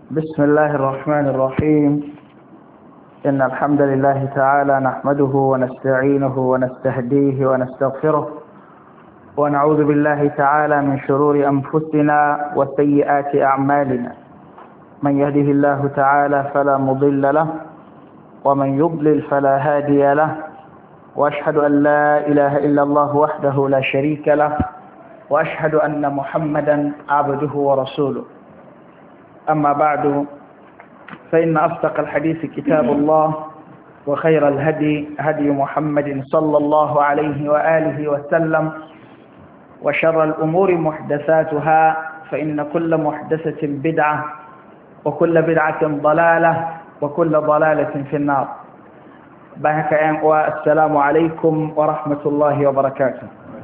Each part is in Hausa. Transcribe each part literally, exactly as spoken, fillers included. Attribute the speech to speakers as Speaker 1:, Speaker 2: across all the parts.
Speaker 1: بسم الله الرحمن الرحيم. إن الحمد لله تعالى نحمده ونستعينه ونستهديه ونستغفره ونعوذ بالله تعالى من شرور أنفسنا وسيئات أعمالنا. من يهده الله تعالى فلا مضل له ومن يضلل فلا هادي له، وأشهد أن لا إله إلا الله وحده لا شريك له، وأشهد أن محمدا عبده ورسوله. أما بعد، فإن أصدق الحديث كتاب الله، وخير الهدي هدي محمد صلى الله عليه وآله وسلم، وشر الأمور محدثاتها، فإن كل محدثة بدعة، وكل بدعة ضلالة، وكل ضلالة في النار. بارك والسلام عليكم ورحمة الله وبركاته.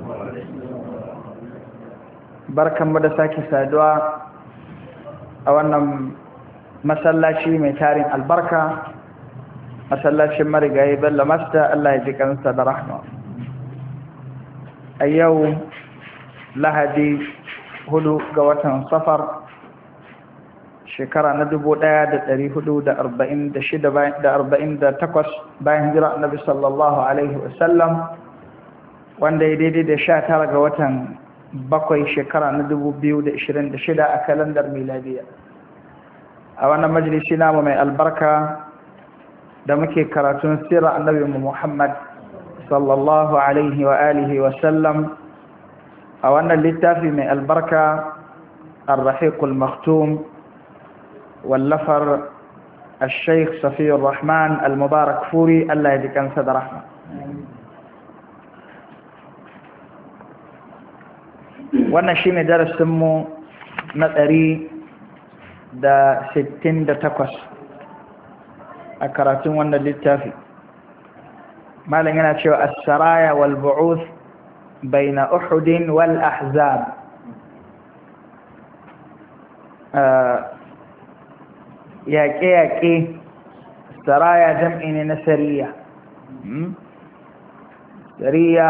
Speaker 1: بركة مدساكي سادوا أولا masallaci mai tarin albarka, masallacin marigayi bello masta, Allah ya ji kansa da rahma. A yau lahadi hudu ga watan safar shekara na dubu ɗaya da ɗari hudu da arba'in da shida da arba'in da takwas bayan hijira annabi sallallahu alaihi wasallam, wanda ya daidai da sha tara ga watan bakwai shekara na dubu biyu da ishirin da shida a kalandar miladiya. A wannan majalisi namu mai albarka da muke karatun sirar annabi Muhammad sallallahu alaihi wa alihi wa sallam, a wannan littafi mai albarka Ar-Rahiqul Maktum wallafar Al-Sheikh Safiyur Rahman Al-Mubarak Furi, Allah ya ji kansa da rahma. Wannan shine darasinmu na ɗari da sittin da takwas a karatun wannan littafi. Malam yana cewa as-saraya wal bu'uth baina Uhud wal ahzab. yaƙe-yaƙe, saraya jam'i ne na sariya. Sariya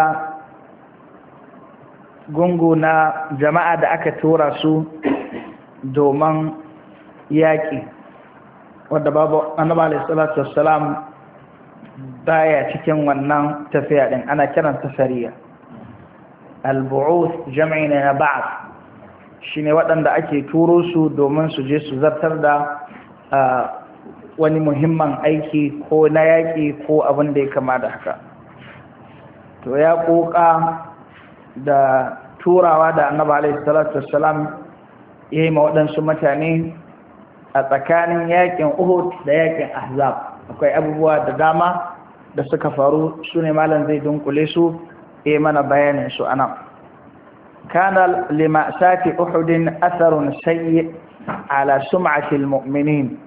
Speaker 1: gungu na jama'a da aka tura su domin yaƙi, wadda babu annabi alayhi salatu wassalam baya cikin wannan tafiya din, ana kiranta sariya. Al-bu'uth jam'i ne na ba'th, shine waɗanda ake turo su domin su je su zartar da wani muhimman aiki ko na yaƙi ko abin da ya kama da haka. To ya ƙoƙa da turawa da annabi alayhi salatu wassalam ya yi ma waɗansu mutane a tsakanin yakin Uhud da yakin Ahzab, akwai abubuwa da dama da suka faru, su ne malam zai dunkule su e mana bayanin su anan. Kana limasati Uhudin atharun sayyi ala sum'ati almu'minin.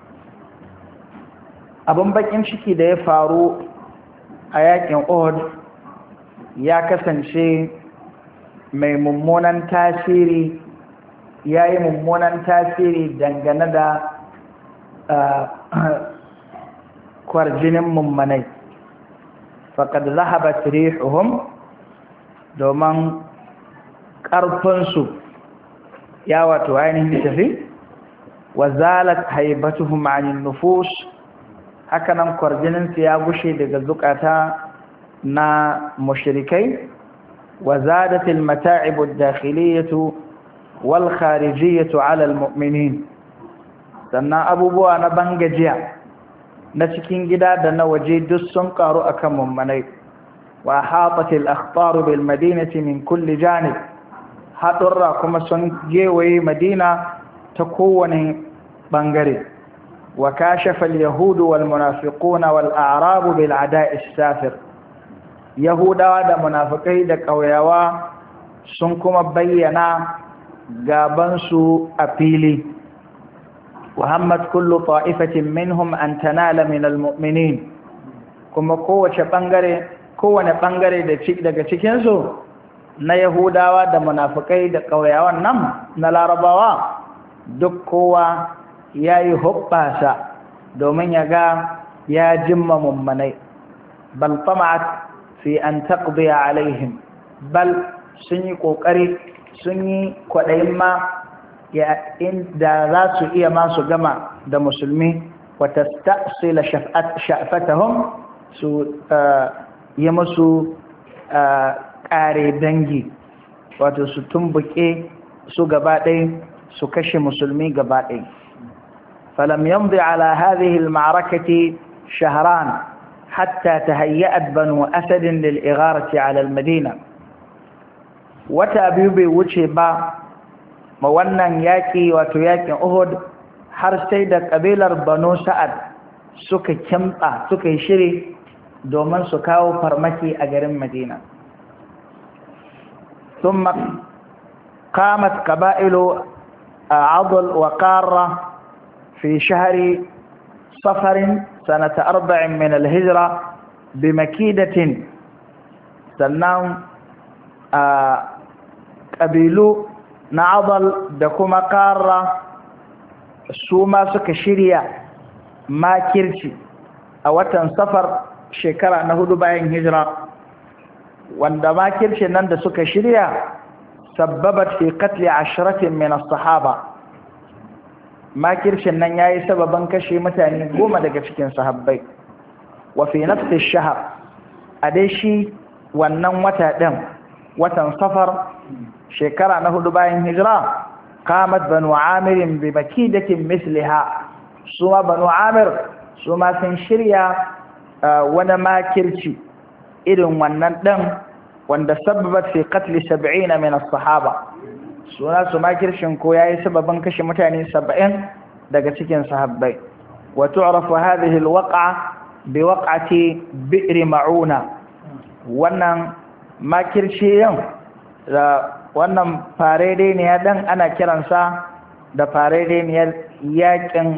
Speaker 1: Abun bakin ciki da ya faru a yakin Uhud ya kasance mai mummunan tasiri, ya yi mummunan tasiri dangane da kwarjinin mummanai. Faƙad zahabat rihuhum, domin ƙarfinsu ya wato ainihin tafi, wa zalat haibatuhum anin nufus, hakanan kwarjininsu ya gushe daga zukata na mushrikai. wa zadatil mata'ibu ad-dakhiliyatu wal kharijiyatu ala almu'minin, sannan abubuwa na bangajiya na cikin gida da na waje duk sun karu akan mummanai. wa hatatil akhtar bil madinati min kulli janib, hadurra kuma sun gewaye madina ta kowane bangare. wa kashafa al yahud wal munafiquna wal a'rab bil ada'i as-safir, yahudawa da munafikai da kauyawa sun kuma bayyana gabansu a fili. Muhammad kullu ta'ifatin minhum an tanala min almu'minin, kuma kowace bangare kowane bangare daga cikin su na yahudawa da munafikai da kauyawan nan na larabawa, duk kowa yayi hubbasa domin ya ga ya jimma mummanai. bal tama'at fi an taqdi alaihim, bal sun yi kokari sun yi kwaɗayin ma ya inda za su iya masu gama da musulmi wata stasila sha'fatahum su yi musu ƙare dangi wato su tumbuke su gabaɗai su kashe musulmi gabaɗai falam yamdi ala hadhihi al-ma'rakati shahran hatta tahayyat banu asad lil igharati ala al-madina wata biyu bai wuce ba ma wannan yaki wato yakin Uhud har sai da kabilar Banu Sa'ad suka kimtsa suka yi shiri domin su kawo farmaki a garin Madina thumma qamat qaba'ilu Adl wa Qarra fi shahri Safar sanata arba'in min al-hijra bimakidatin sannan ƙabilu na Adl da kuma Qarra su ma suka shirya makirci a watan Safar shekara na hudu bayan hijira wanda makircin nan da suka shirya sabbabat fi qatl ashratin min as-sahaba makircin nan yayi sababan kashe mutane goma daga cikin sahabbai wa fi nafsi ash-shahr a dai shi wannan wata din watan Safar shekara na hudu bayan hijira qamat banu amir bi makidatin misliha suma banu amir suma sun shirya wani makirci irin wannan din wanda sababat fi qatl sab'in min as-sahaba suna su makircin ko yayi sababan kashe mutane saba'in daga cikin sahabbai wa tu'rafu hadhihi al-waq'a bi waq'ati bi'r ma'una wannan makirci yan da wannan farede ne ya dan ana kiransa da farede ne yakin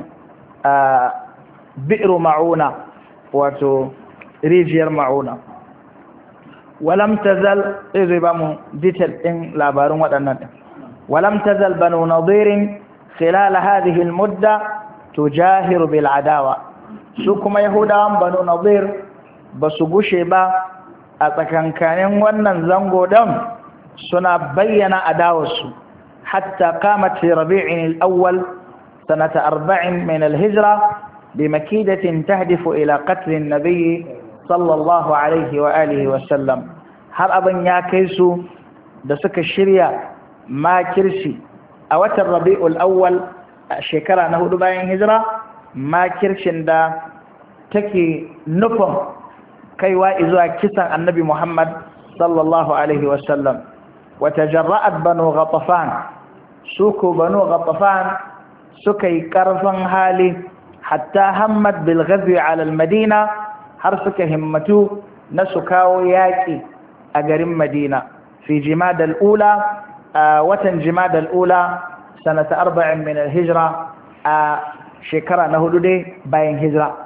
Speaker 1: bi'r ma'una wato rijiyar ma'una walam tazal zai ba mu detail din labarin waɗannan din walam tazal banu nadir khilal hadhihi almudda tujahir bil adawa su kuma yahudawan banu nadir basu gushe ba a tsakankanin wannan zango dan suna bayyana adawarsu hatta qamat fi rabi'in al-awwal sanata arba'in min al-hijra bimakidatin tahdifu ila qatl an-nabiy sallallahu alaihi wa alihi wa sallam har abin ya kai su da suka shirya makirci a watan rabi'ul awwal a shekara na hudu bayan hijira makircin da take nufin kaiwa zuwa kisan annabi Muhammad sallallahu alaihi wa sallam wa tajarra'at banu ghatafan suku banu ghatafan suka yi karfin hali hatta hammat bil ghazwi ala al madina har suka himmatu na su kawo yaki a garin Madina fi jimad al ula watan jimad al ula sanata arba'in min al hijra a shekara na hudu dai bayan hijira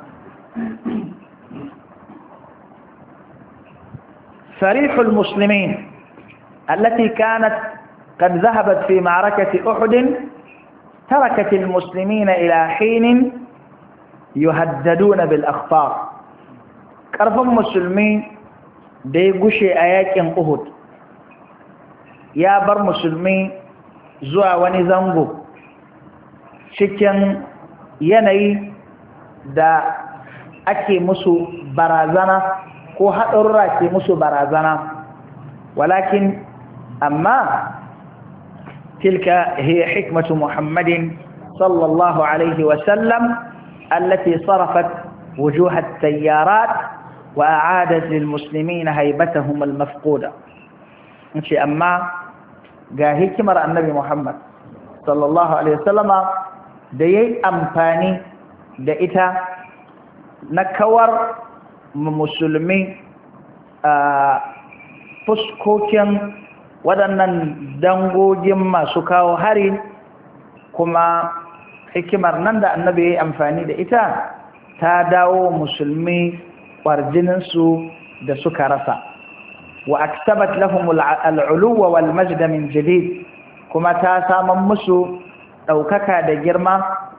Speaker 1: فريح المسلمين التي كانت قد ذهبت في معركة أحد تركت المسلمين إلى حين يهددون بالأخطار كرف المسلمين دي قشي آيات أحد يا بر مسلمين زوا ونزنغو شكين يني دا أكي مسو برازنا ko haɗarura ke musu barazana walakin amma tilka hiya hikmatu muhammadin sallallahu alaihi wasallam allati sarafat wujuh at-tayyarat wa a'adat lil muslimin haybatahum al-mafquda ince amma ga hikimar annabi muhammad sallallahu alaihi wasallama da yayi amfani da ita na kawar musulmi a fuskokin waɗannan dangogin masu kawo hari kuma hikimar nan da annabi ya yi amfani da ita ta dawo musulmi ƙwarjininsu da suka rasa wa aktabat lahum al'uluwa wal majda min jadid kuma ta saman musu ɗaukaka da girma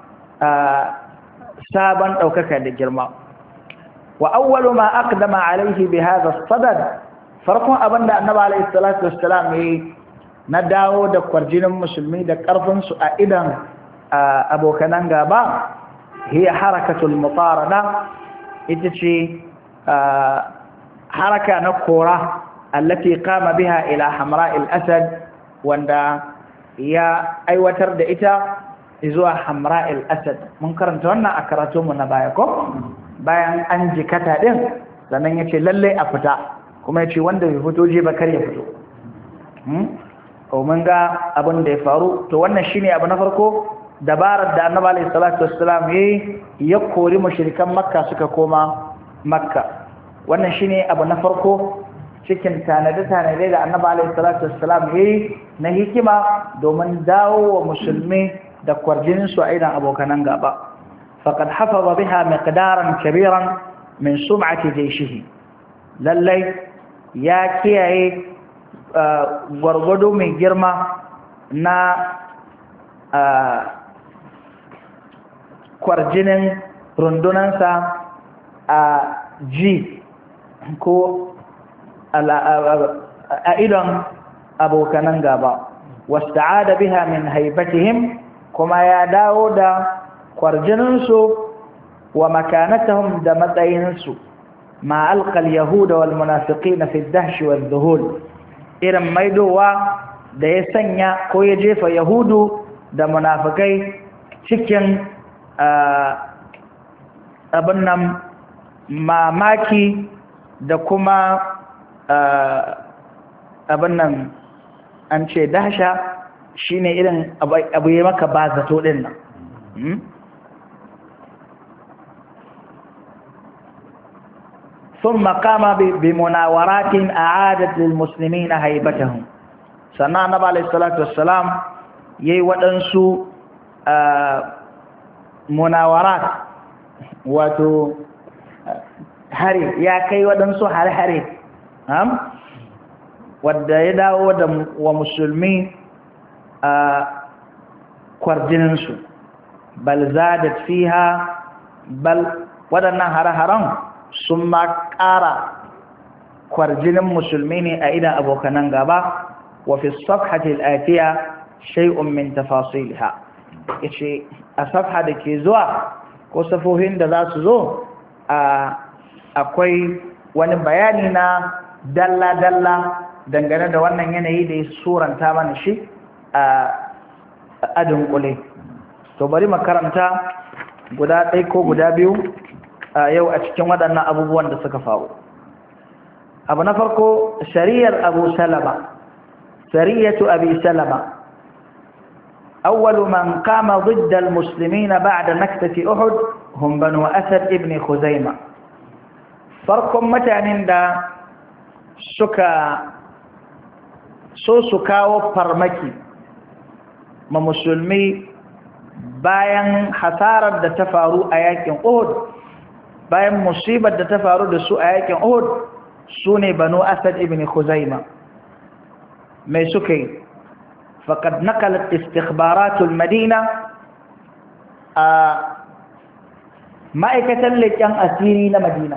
Speaker 1: sabon ɗaukaka da girma وأول ما أقدم عليه بهذا الصدد فرقم أبن النبي عليه الصلاة والسلام na dawo da kwarjinin musulmi da ƙarfinsu a idan abokanan gaba hiya harakatul mutarada ita ce haraka na kora allati qama biha ila hamra'il asad wanda ya aiwatar da ita zuwa hamra'il asad mun karanta wannan a karatunmu na baya ko bayan an jikata din sannan yace lalle a fita kuma yace wanda bai fito je ba kar ya fito ko mun ga abin da ya faru to wannan shine abu na farko dabarar da annabi alayhi salatu wassalam yayi ya kori mushrikan makka suka koma makka wannan shine abu na farko cikin tanade tanade da annabi alayhi salatu wassalam yayi na hikima domin dawo wa musulmi da kwarjinin su a idan abokanan gaba faqad hafaza biha miqdaran kabiran min sum'ati jayshihi lallai ya kiyaye gwargwado mai girma na kwarjinin rundunansa a ji ko a idon abokanan gaba wasta'ada biha min haibatihim kuma ya dawo da kwarjininsu wa makanatahum da matsayinsu ma alqal yahuda wal munafiqina fi ad-dahsh wal dhuhul irin maidowa da ya sanya ko ya jefa yahudu da munafikai cikin abin nan mamaki da kuma abin nan an ce dahsha shine irin abu ya maka ba zato din nan ثم قام بمناورات أعادت للمسلمين هيبتهم سنة النبي عليه الصلاة والسلام يي ودنسو مناورات واتو hari ya kai waɗansu hare-hare wadda ya dawo wa musulmi a kwarjininsu bal zadat fiha bal waɗannan hare-haren sun ma ƙara kwarjinin musulmi ne a idan abokanan gaba wa fi safhati al-atiya shay'un min tafasilha yace a safha da ke zuwa ko safohin da za su zo a akwai wani bayani na dalla-dalla dangane da wannan yanayi da ya suranta mana shi a adin kule to bari makaranta guda ɗaya ko guda biyu a yau a cikin waɗannan abubuwan da suka faru abu na farko shari'ar abu salama sariyatu abi salama أول من قام ضد المسلمين بعد نكتة أحد هم بنو أسد ابن خزيمة farkon mutanen da suka so su kawo farmaki ma musulmi bayan hasarar da ta faru a yakin Uhud bayan musibar da ta faru da su a yakin Uhud su ne banu Asad ibn Khuzaima mai suka yi faqad naqalat istikhbaratul madina a ma'aikatan leƙen asiri na Madina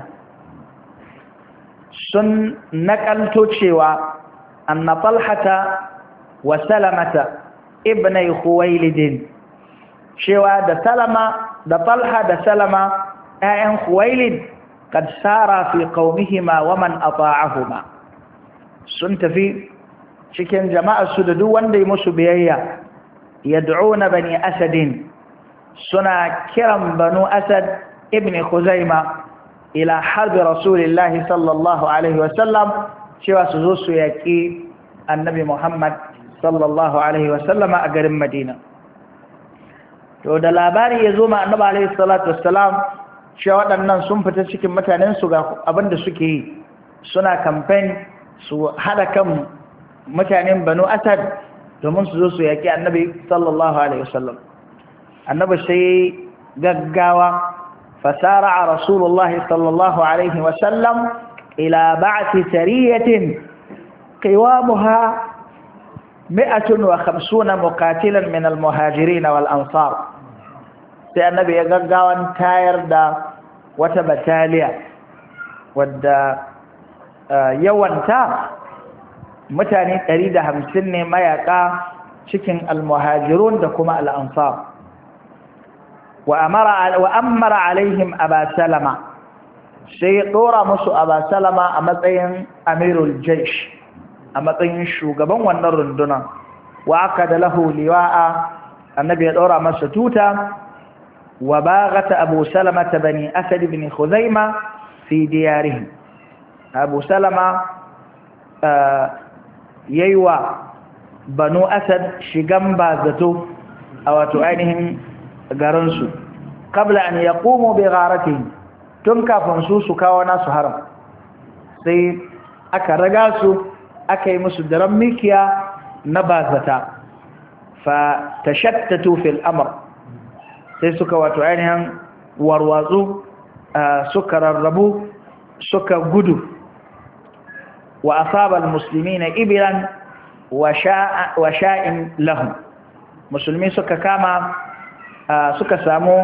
Speaker 1: sun nakalto cewa anna talhata wa salamata ibnai khuwailid cewa da salama da talha da salama ayyan khuwailid kad sara fi qaumihima wa man ata'ahuma sun tafi cikin jama'ar su da duk wanda ya musu biyayya yad'una bani asadin suna kiran banu asad ibn khuzaima ila harbi rasulillahi sallallahu alaihi wasallam cewa su zo su yaƙi annabi Muhammad sallallahu alaihi wasallama a garin Madina to da labari ya zo ma annabi alaihi salatu wassalam cewa waɗannan sun fita cikin mutanen su ga abinda suke yi suna campaign su hada kan mutanen Banu Asad domin su zo su yaƙi annabi sallallahu alaihi wasallam annabi sai gaggawa فسارع رسول الله صلى الله عليه وسلم إلى بعث سرية قوامها مئة وخمسون مقاتلا من المهاجرين والأنصار سي النبي يقاوان تاير دا وتبتاليا ود يوان تا mutane ɗari da hamsin ne mayaka cikin almuhajirun da kuma al'ansar wa ammara alaihim aba salama sai ya ɗora musu aba salama a matsayin amirul jaish a matsayin shugaban wannan rundunar wa aka da lahu liwa'a annabi ya ɗora masa tuta wa bagata abu salama ta bani asad bin khuzaima fi diyarihim abu salama yayi wa banu asad shigan ba zato a wato ainihin garinsu kabla an yaqumu bi gharatihim tun kafin su su kawo nasu haram sai aka raga su aka yi musu daren mikiya na bazata fa tashattatu fil amr sai suka wato ainihin warwatsu suka rarrabu suka gudu wa asaba almuslimina ibran wa sha'a wa sha'in lahum musulmi suka kama suka samu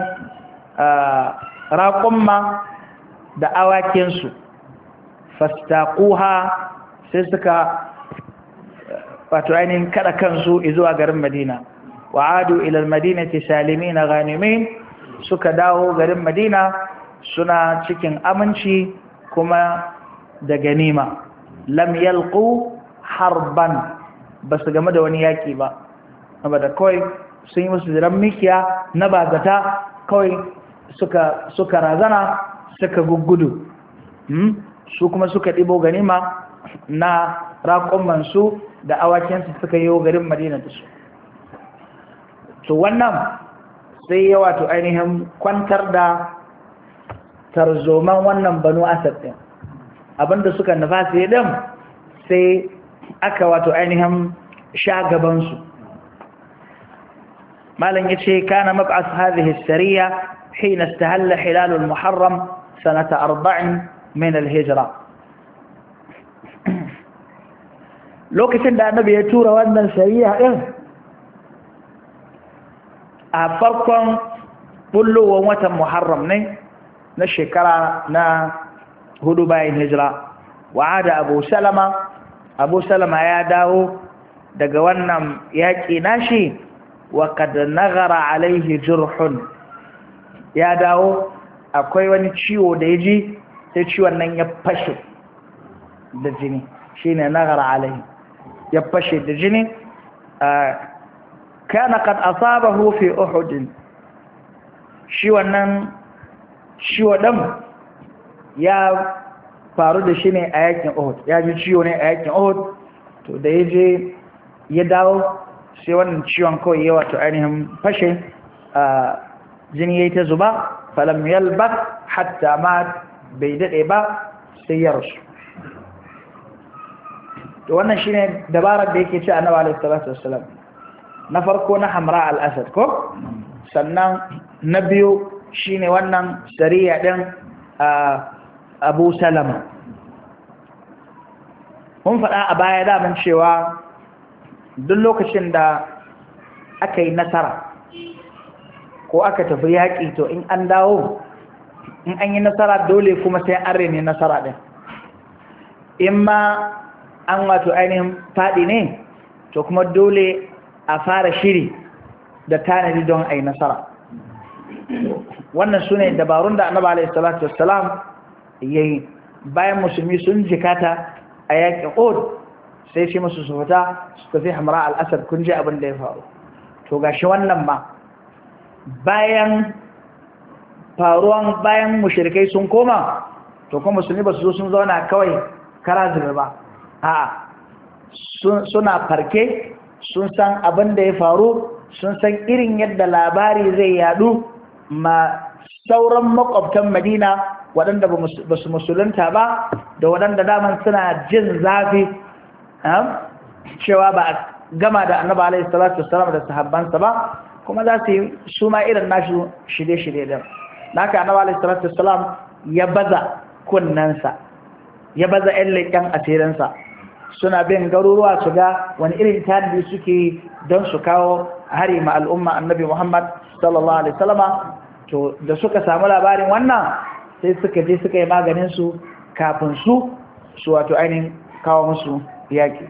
Speaker 1: raƙumma da awakinsu fastaquha sai suka wato ainihin kada kansu zuwa garin Madina wa adu ila almadinati salimina ghanimin suka dawo garin Madina suna cikin aminci kuma da ganima lam yalqu harban basu game da wani yaki ba saboda kawai sun yi musu ziran mikiya na bazata kawai suka suka razana suka guggudu hmm? su kuma suka ɗibo ganima na raƙumansu da awakinsu suka yi garin Madina da su to wannan sai ya wato ainihin kwantar da tarzoman wannan banu asad ɗin abinda suka nufa sai ɗin sai aka wato ainihin sha gabansu malam yace kana mab'as hadhihi as-sariya hina istahalla hilal al-muharram sanata arba'in min al-hijra lokacin da annabi ya tura wannan sariya din a farkon bullowar watan muharram ne na shekara na hudu bayan hijira wa'ada abu salama abu salama ya dawo daga wannan yaƙi nashi wa kad naghara alaihi jurhun ya dawo akwai wani ciwo da yaji sai ciwon nan ya fashe da jini shine naghara alaihi ya fashe da jini kana qad asabahu fi uhud shi wannan ciwo dan ya faru da shi ne a yakin Uhud ya ji ciwo ne a yakin Uhud to da yaje ya dawo sai wannan ciwon kawai ya wato ainihin fashe jini yayi ta zuba falam yalbath hatta ma bai dade ba sai ya rasu to wannan shine dabarar da yake ci annabi alaihi salatu wassalam na farko na hamra al-asad ko sannan na biyu shine wannan sariya din Abu Salama mun faɗa a baya daman cewa duk lokacin da aka yi nasara ko aka tafi yaƙi to in an dawo in an yi nasara dole kuma sai an rene nasara ɗin in ma an wato ainihin faɗi ne to kuma dole a fara shiri da tanadi don a yi nasara wannan su ne dabarun da annaba alaihi salatu wassalam ya yi bayan musulmi sun jikata a yaƙin Uhud sai shi musu su fita su tafi hamra al-asad kun ji abin da ya faru to gashi wannan ma bayan faruwan bayan mushrikai sun koma to kuma musulmi ba su zo sun zauna kawai kara zuba ba a'a suna farke sun san abin da ya faru sun san irin yadda labari zai yadu ma sauran makwabtan Madina waɗanda ba su musulunta ba da waɗanda daman suna jin zafi cewa ba a gama da annaba alaihi salatu wassalam da sahabbansa ba kuma za su yi su ma irin nashi shirye-shirye din naka annaba alaihi salatu wassalam ya baza kunnansa ya baza ƴan leƙen asirinsa suna bin garuruwa su ga wani irin tanadi suke don su kawo hari ma al'umma annabi Muhammad sallallahu alaihi wasallama to da suka samu labarin wannan sai suka je suka yi maganin su kafin su su wato ainihin kawo musu yaki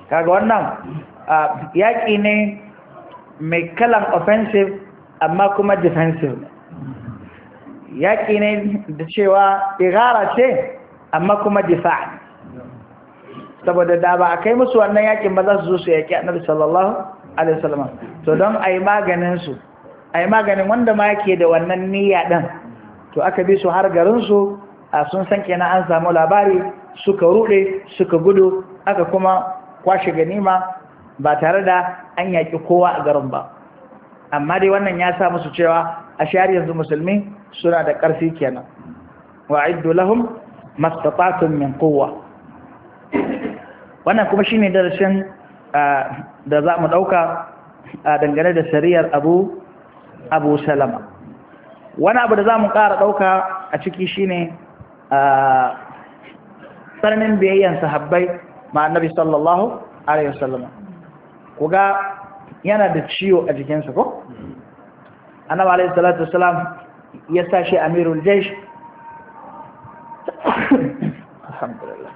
Speaker 1: kaga wannan yaƙi ne mai kalan offensive amma kuma defensive yaƙi ne da cewa igara ce amma kuma difa saboda da ba a kai musu wannan yaƙin ba za su zo su yaƙi annabi sallallahu alaihi wasallam to don a yi maganin su a yi maganin wanda ma yake da wannan niyya ɗin to aka bi su har garinsu a sun san kenan an samu labari suka ruɗe suka gudu aka kuma kwashe ganima ba tare da an yaƙi kowa a garin ba amma dai wannan ya sa musu cewa a shari'ar yanzu musulmi suna da ƙarfi kenan wa'iddu lahum mastata'tum min quwwa wannan kuma shine darasin da za mu dauka dangane da sariyar Abu Abu Salama wani abu da za mu ƙara dauka a ciki shine tsananin biyayyan sahabbai ma annabi sallallahu alaihi wasallam kuga yana da ciwo a jikinsa ko annabi alaihi salatu wasalam ya sashi amirul jaysh alhamdulillah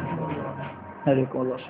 Speaker 1: alaikum Allah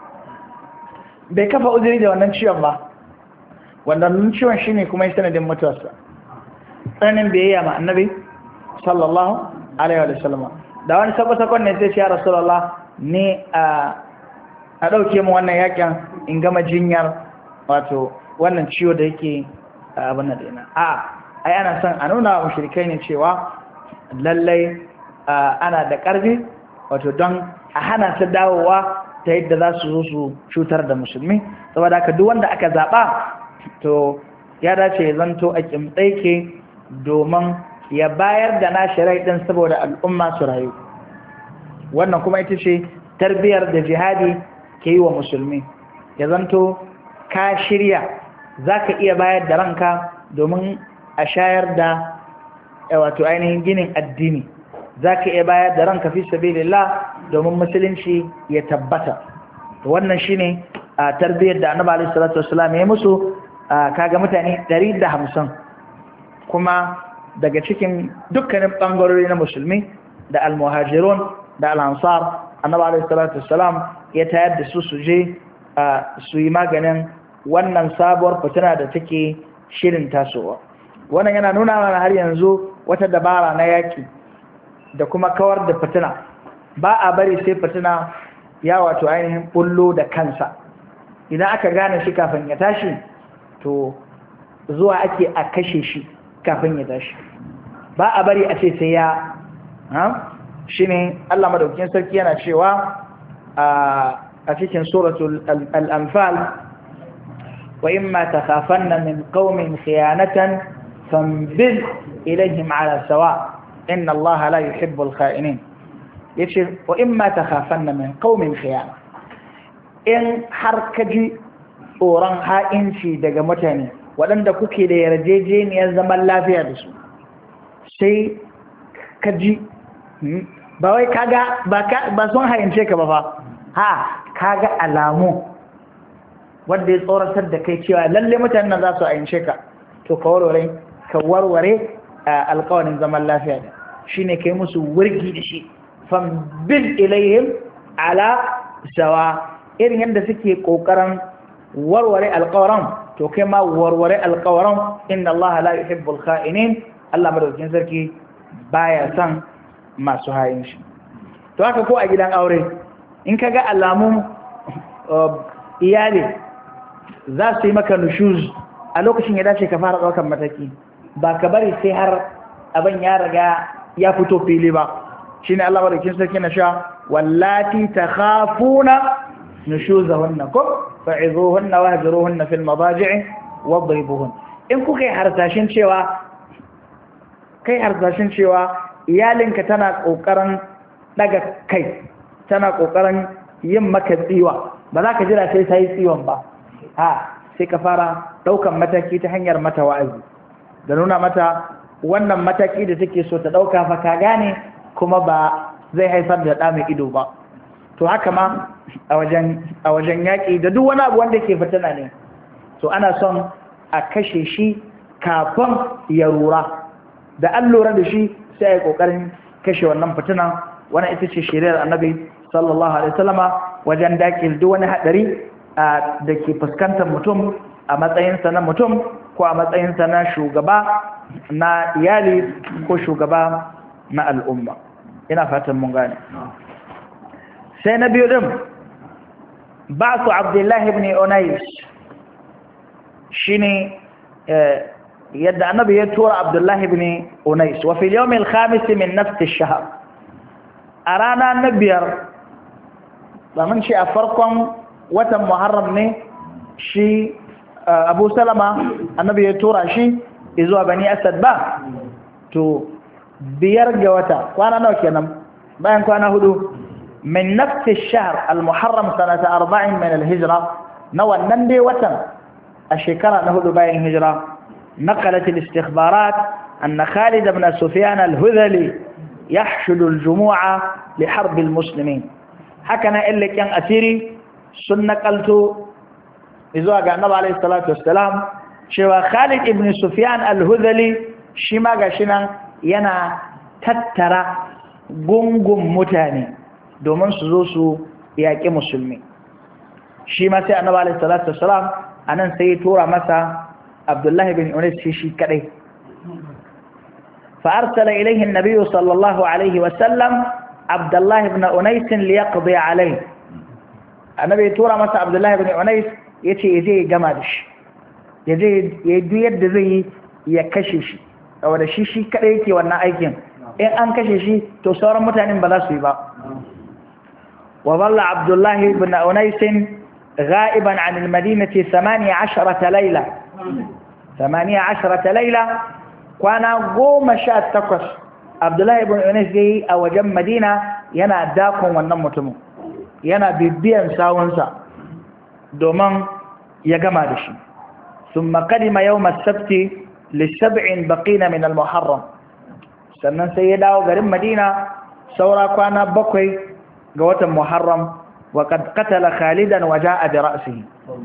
Speaker 1: bai kafa uzuri da wannan ciwon ba wannan ciwon shine kuma ya sanadin mutuwarsa tsananin biyayya ma annabi sallallahu alaihi wasallam da wani sako-sakon ne sai ya rasulullah ne a a ɗauke mu wannan yakin in gama jinyar wato wannan ciwo da yake abin da dina a ai ana son a nuna wa mushrikai ne cewa lallai ana da ƙarfi wato don a hana ta dawowa ta yadda za su zo su cutar da musulmi saboda haka duk wanda aka zaɓa to ya dace ya zanto a kimtsaike domin ya bayar da nashi rai ɗin saboda al'umma su rayu wannan kuma ita ce tarbiyar da jihadi ke yi wa musulmi ya zanto ka shirya za ka iya bayar da ranka domin a shayar da wato ainihin ginin addini za ka iya bayar da ranka fi sabilillah domin musulunci ya tabbata wannan shine a tarbiyar da annabi alaihi salatu wassalam ya musu kaga mutane ɗari da hamsin kuma daga cikin dukkanin bangarori na musulmi da almuhajirun da al-ansar annabi alaihi salatu wassalam ya tayar da su su je su yi maganin wannan sabuwar fitina da take shirin tasowa wannan yana nuna mana har yanzu wata dabara na yaki da kuma kawar da fitina ba a bari sai fitina ya wato ainihin bullo da kansa idan aka gane shi kafin ya tashi to zuwa ake a kashe shi kafin ya tashi ba a bari a ce sai ya shi ne Allah madaukakin sarki yana cewa a cikin suratul al-anfal wa imma takhafanna min qaumin khiyanatan fambil ilayhim ala sawa inna Allah la yuhibbul kha'inin yace wa imma takhafanna min qaumin khiyana in har kaji tsoron ha'inci daga mutane waɗanda kuke da yarjejeniyar zaman lafiya da su sai kaji ba wai kaga ba sun hayance ka ba fa ha kaga alamu wanda ya tsoratar da kai cewa lalle mutanen nan za su hayance ka to ka warware ka warware alƙawarin zaman lafiya da shine kai musu wurgi da shi fam bil ilayhim ala sawa irin yadda suke kokarin warware alƙawaran to kai ma warware alƙawaran inna Allah la yuhibbul kha'inin Allah madaukakin sarki baya son masu hayin shi to haka ko a gidan aure in kaga alamun iyali za su yi maka nushuz a lokacin ya dace ka fara ɗaukar mataki ba ka bari sai har abin ya riga ya fito fili ba shine Allah madaukakin sarki na sha wallati takhafuna nushuzahunna kum fa'izuhunna wahjuruhunna fil madaji'i wadribuhun in kuka yi harsashin cewa kai harsashin cewa iyalinka tana kokarin daga kai tana kokarin yin maka tsiwa ba za ka jira sai ta yi tsiwon ba ha sai ka fara daukan mataki ta hanyar mata wa'azi da nuna mata wannan mataki da take so ta dauka fa ka gane kuma ba zai haifar da ɗa mai ido ba to haka ma a wajen a wajen yaƙi da duk wani abu wanda ke fitina ne to ana son a kashe shi kafin ya rura da an lura da shi sai ya kokarin kashe wannan fitina wannan ita ce shiriyar annabi sallallahu alaihi wasallama wajen dakil duk wani hadari da ke fuskantar mutum a matsayinsa na mutum ko a matsayinsa na shugaba na iyali ko shugaba na al'umma. Ina fatan mun gane. Sai na biyu din ba'su Abdullahi ibn Unais shine yadda annabi ya tura Abdullahi ibn Unais wa fi al-yawm al-khamis min nafs ash-shahr a rana na biyar ba mun ce a farkon watan Muharram ne shi Abu Salama annabi ya tura shi zuwa Bani Asad ba to biyar ga wata kwana nawa kenan bayan kwana hudu min nafs ash-shahr al-muharram sanata arba'in min al-hijra na wannan dai watan a shekara na hudu bayan hijira naqalat al-istikhbarat anna Khalid ibn Sufyan al-Hudhali yahshudu al-jumu'a li harb al-muslimin hakana illakan asiri sun naqalto izuwa ga Annabi alayhi salatu wassalam cewa Khalid ibn Sufyan al-Hudhali shi ma gashi nan yana tattara gungun mutane domin su zo su yaƙi musulmi shi ma sai Annabi alayhi salatu wassalam anan sai ya tura masa Abdullah ibn Unais shi shi kadai fa arsala ilayhi an-nabiy sallallahu alayhi wa sallam Abdullah ibn Unais liyaqdi alayhi Annabi ya tura masa Abdullah ibn Unais yace yaje ya gama da shi yaje ya duk yadda zai ya kashe shi saboda shi shi kadai yake wannan aikin in an kashe shi to sauran mutanen ba za su yi ba wa dhalla Abdullah ibn Unais غائبا عن المدينة ثمانية عشرة ليلة ثمانية عشرة ليلة كوانا قوم شاء التقص عبد الله بن أنيس جي أو جم مدينة ينا داكم ونمتمو ينا ببيان ساونسا دومان يقام دشي ثم قدم يوم السبت للسبع بقين من المحرم سنن سيدا وقرم مدينة سورا كوانا بقوي قوة محرم وقد قتل خالدا وجاء برأسه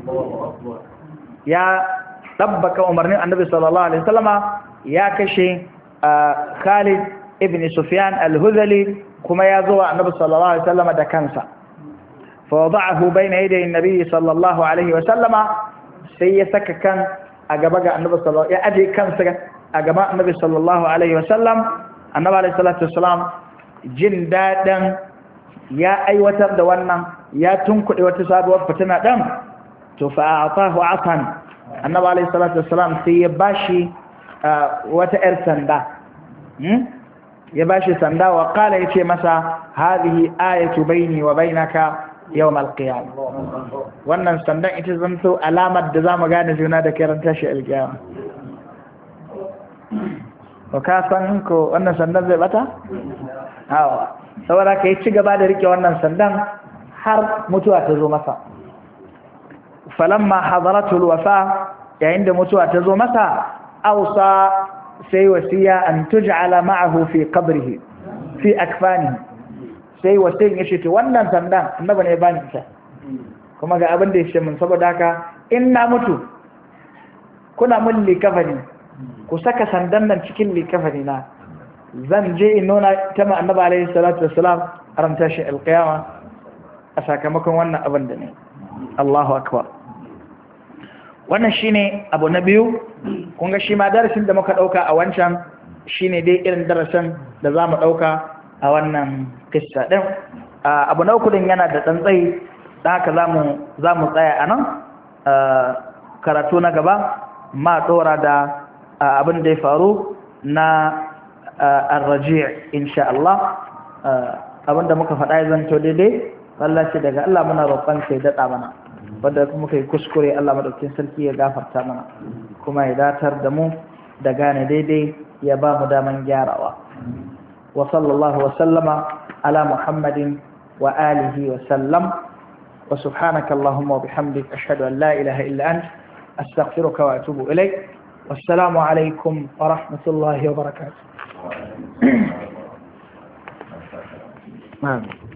Speaker 1: يا طبك أمرني النبي صلى الله عليه وسلم يا كشي آه خالد ابن سفيان الهذلي كما يضوى النبي صلى الله عليه وسلم دكانسا فوضعه بين يدي النبي صلى الله عليه وسلم سيسك كان أجابك النبي صلى الله عليه وسلم أجي كان أجابك النبي صلى الله عليه وسلم النبي عليه الصلاة والسلام جندا ya aiwatar da wannan ya tunkuɗe wata sabuwar fitina ɗan to fa atahu asan annabi alayhi salatu wassalam sai ya bashi wata yar sanda ya bashi sanda wa qala yace masa hadhihi ayatu baini wa bainaka yawm alqiyamah wannan sandan ita zanto alamar da zamu gane juna da karanta shi alqiyama ko ka san ko wannan sandan zai bata hawa saboda ka yi ci gaba da rike wannan sandan har mutuwa ta zo masa falamma hadaratul wafa yayin da mutuwa ta zo masa ausa sai wasiya an tuj'ala ma'ahu fi qabrihi fi akfanihi sai wasiyin yace to wannan sandan annabi ne bani ta kuma ga abin da yace mun saboda haka in na mutu kuna mun likafani ku saka sandan nan cikin likafani na zan je in nuna ta ma annabi alaihi salatu wassalam a ran tashin alqiyama a sakamakon wannan abin da ne Allahu akbar wannan shine abu na biyu kun ga shi ma darasin da muka dauka a wancan shine dai irin darasin da zamu dauka a wannan kissa din abu na uku din yana da tsantsayi dan haka zamu zamu tsaya anan karatu na gaba ma dora da abin da ya faru na الرجيع إن شاء الله abinda muka faɗa ya zanto daidai Allah ce daga Allah muna roƙon sai daɗa mana wanda muka yi kuskure Allah madaukakin sarki ya gafarta mana kuma ya datar da mu da gane daidai ya ba mu daman gyarawa wa sallallahu wa sallama ala muhammadin wa alihi wa sallam wa subhanaka allahumma wa bihamdik ashhadu an la ilaha illa ant astaghfiruka wa atubu ilayk wassalamu alaikum wa rahmatullahi wa barakatuh. Man.